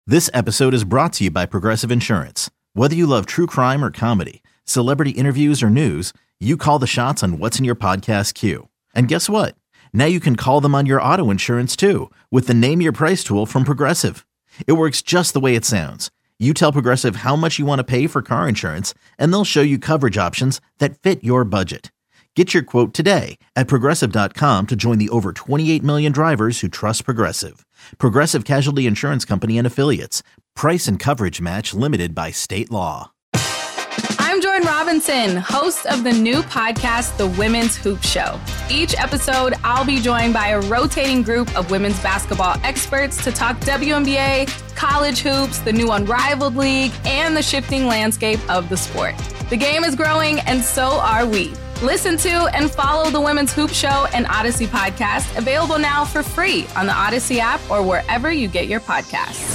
This episode is brought to you by Progressive Insurance. Whether you love true crime or comedy, celebrity interviews or news, you call the shots on what's in your podcast queue. And guess what? Now you can call them on your auto insurance too with the Name Your Price tool from Progressive. It works just the way it sounds. You tell Progressive how much you want to pay for car insurance, and they'll show you coverage options that fit your budget. Get your quote today at Progressive.com to join the over 28 million drivers who trust Progressive. Progressive Casualty Insurance Company and Affiliates. Price and coverage match limited by state law. I'm Jordan Robinson, host of the new podcast, The Women's Hoop Show. Each episode, I'll be joined by a rotating group of women's basketball experts to talk WNBA, college hoops, the new Unrivaled League, and the shifting landscape of the sport. The game is growing, and so are we. Listen to and follow The Women's Hoop Show and Odyssey podcast, available now for free on the Odyssey app or wherever you get your podcasts.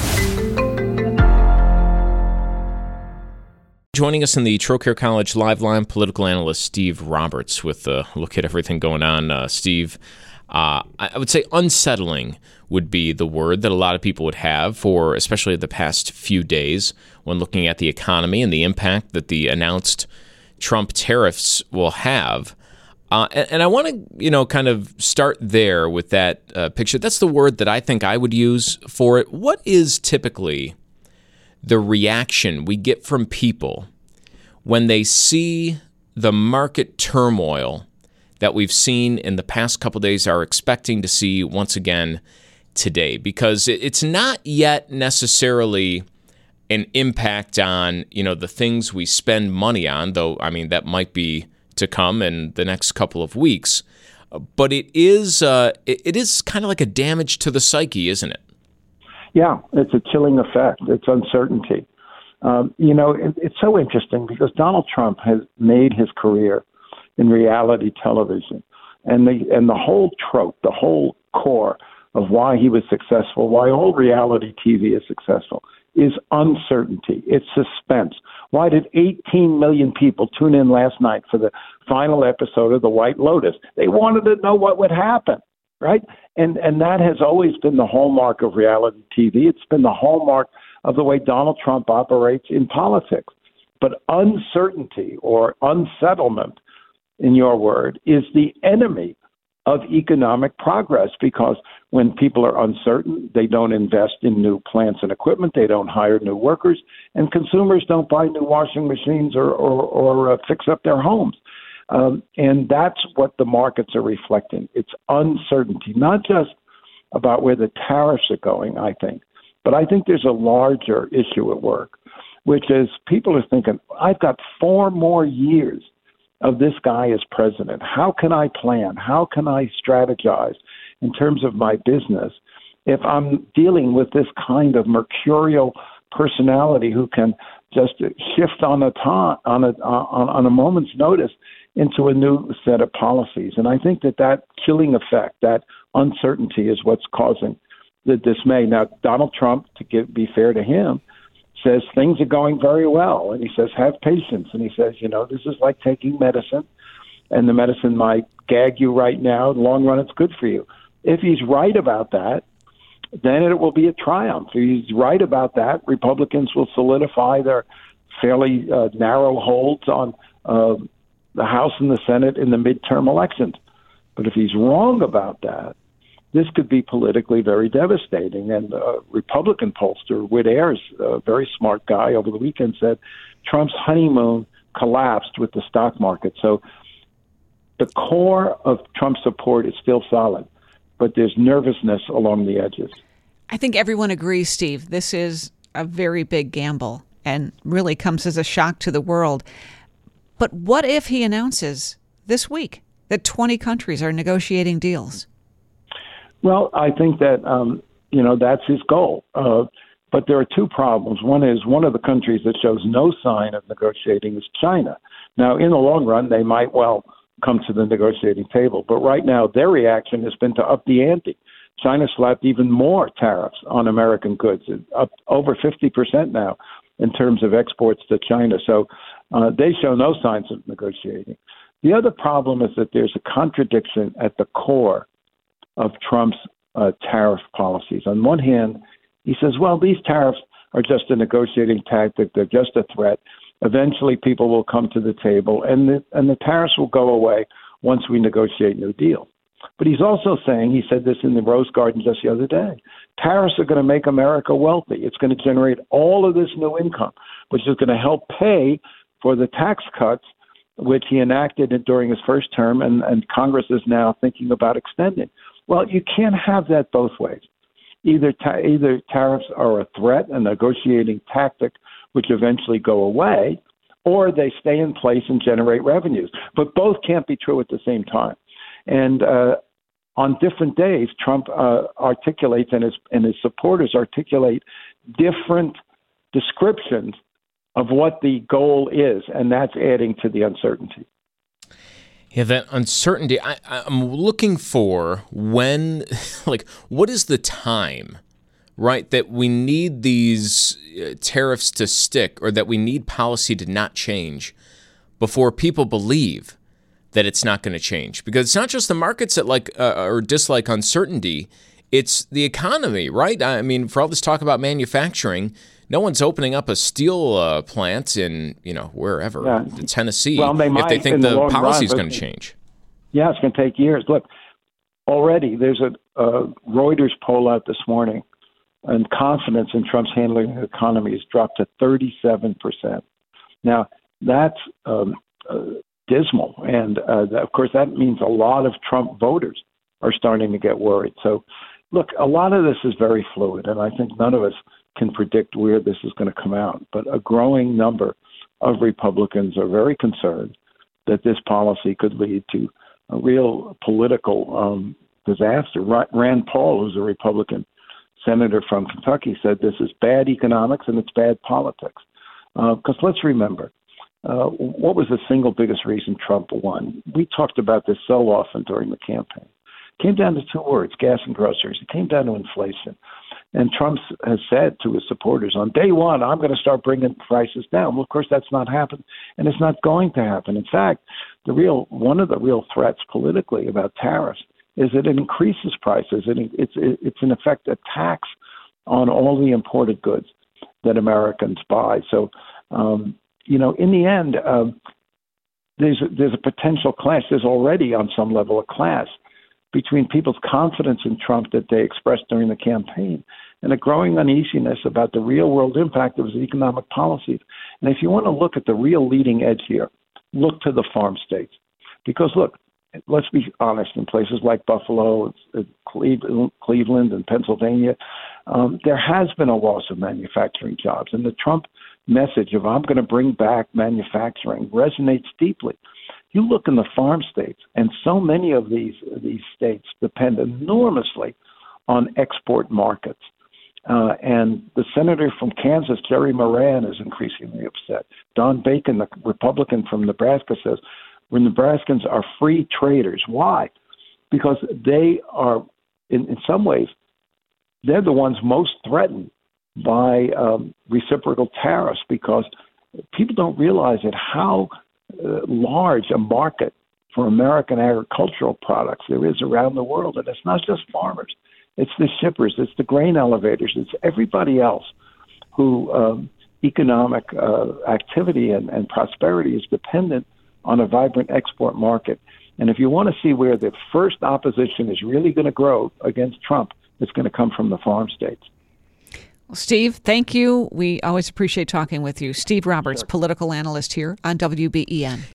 Joining us in the Trocaire College Live Line, political analyst Steve Roberts with a look at everything going on. Steve, I would say unsettling would be the word that a lot of people would have for especially the past few days when looking at the economy and the impact that the announced Trump tariffs will have. And I want to, kind of start there with that picture. That's the word that I think I would use for it. What is typically the reaction we get from people when they see the market turmoil that we've seen in the past couple days, are expecting to see once again today? Because it's not yet necessarily an impact on, the things we spend money on, though, I mean, that might be to come in the next couple of weeks. But it is kind of like a damage to the psyche, isn't it? Yeah, it's a chilling effect. It's uncertainty. It's so interesting because Donald Trump has made his career in reality television. And the whole trope, the whole core of why he was successful, why all reality TV is successful, is uncertainty. It's suspense. Why did 18 million people tune in last night for the final episode of The White Lotus? They wanted to know what would happen, right? And that has always been the hallmark of reality TV. It's been the hallmark of the way Donald Trump operates in politics. But uncertainty or unsettlement, in your word, is the enemy of economic progress, because when people are uncertain, they don't invest in new plants and equipment, they don't hire new workers, and consumers don't buy new washing machines or fix up their homes. And that's what the markets are reflecting. It's uncertainty, not just about where the tariffs are going, I think, but I think there's a larger issue at work, which is people are thinking, I've got 4 more years of this guy as president. How can I plan? How can I strategize in terms of my business if I'm dealing with this kind of mercurial personality who can just shift on a moment's notice into a new set of policies? And I think that chilling effect, that uncertainty, is what's causing the dismay. Now, Donald Trump, be fair to him, says things are going very well, and he says have patience, and he says, this is like taking medicine, and the medicine might gag you right now. In the long run, it's good for you. If he's right about that, then it will be a triumph. If he's right about that, Republicans will solidify their fairly narrow holds on the House and the Senate in the midterm elections. But if he's wrong about that, this could be politically very devastating. And Republican pollster Whit Ayers, a very smart guy, over the weekend said Trump's honeymoon collapsed with the stock market. So the core of Trump's support is still solid, but there's nervousness along the edges. I think everyone agrees, Steve, this is a very big gamble and really comes as a shock to the world. But what if he announces this week that 20 countries are negotiating deals? Well, I think that, that's his goal. But there are 2 problems. One is one of the countries that shows no sign of negotiating is China. Now, in the long run, they might well come to the negotiating table. But right now, their reaction has been to up the ante. China slapped even more tariffs on American goods, up over 50% now in terms of exports to China. So they show no signs of negotiating. The other problem is that there's a contradiction at the core of Trump's tariff policies. On one hand, He says, well, these tariffs are just a negotiating tactic. They're just a threat. Eventually, people will come to the table, and the tariffs will go away once we negotiate new deals. But he's also saying, he said this in the Rose Garden just the other day, tariffs are going to make America wealthy. It's going to generate all of this new income, which is going to help pay for the tax cuts, which he enacted during his first term, and Congress is now thinking about extending. Well, you can't have that both ways. Either tariffs are a threat, a negotiating tactic, which eventually go away, or they stay in place and generate revenues. But both can't be true at the same time. And on different days, Trump articulates and his supporters articulate different descriptions of what the goal is, and that's adding to the uncertainty. Yeah, that uncertainty. I'm looking for when, what is the time, right, that we need these tariffs to stick, or that we need policy to not change before people believe that it's not going to change? Because it's not just the markets that like or dislike uncertainty, it's the economy, right? I mean, for all this talk about manufacturing, no one's opening up a steel plant in, wherever, Tennessee, if they think the policy is going to change. Yeah, it's going to take years. Look, already there's a Reuters poll out this morning, and confidence in Trump's handling the economy has dropped to 37%. Now, that's dismal. And, of course, that means a lot of Trump voters are starting to get worried. So, look, a lot of this is very fluid, and I think none of us can predict where this is going to come out. But a growing number of Republicans are very concerned that this policy could lead to a real political disaster. Rand Paul, who's a Republican senator from Kentucky, said this is bad economics and it's bad politics. Because let's remember, what was the single biggest reason Trump won? We talked about this so often during the campaign. It came down to two words, gas and groceries. It came down to inflation. And Trump has said to his supporters, on day one, I'm going to start bringing prices down. Well, of course, that's not happened, and it's not going to happen. In fact, one of the real threats politically about tariffs is that it increases prices. It's in effect a tax on all the imported goods that Americans buy. So, in the end, there's a potential clash. There's already, on some level, a clash between people's confidence in Trump that they expressed during the campaign and a growing uneasiness about the real-world impact of his economic policies. And if you want to look at the real leading edge here, look to the farm states. Because, look, let's be honest, in places like Buffalo, Cleveland, and Pennsylvania, there has been a loss of manufacturing jobs. And the Trump message of I'm going to bring back manufacturing resonates deeply. You look in the farm states, and so many of these states depend enormously on export markets. And the senator from Kansas, Jerry Moran, is increasingly upset. Don Bacon, the Republican from Nebraska, says, Nebraskans are free traders. Why? Because they are, in some ways, they're the ones most threatened by reciprocal tariffs, because people don't realize it how large a market for American agricultural products there is around the world. And it's not just farmers. It's the shippers. It's the grain elevators. It's everybody else who economic activity and prosperity is dependent on a vibrant export market. And if you want to see where the first opposition is really going to grow against Trump, it's going to come from the farm states. Well, Steve, thank you. We always appreciate talking with you. Steve Roberts, political analyst here on WBEN.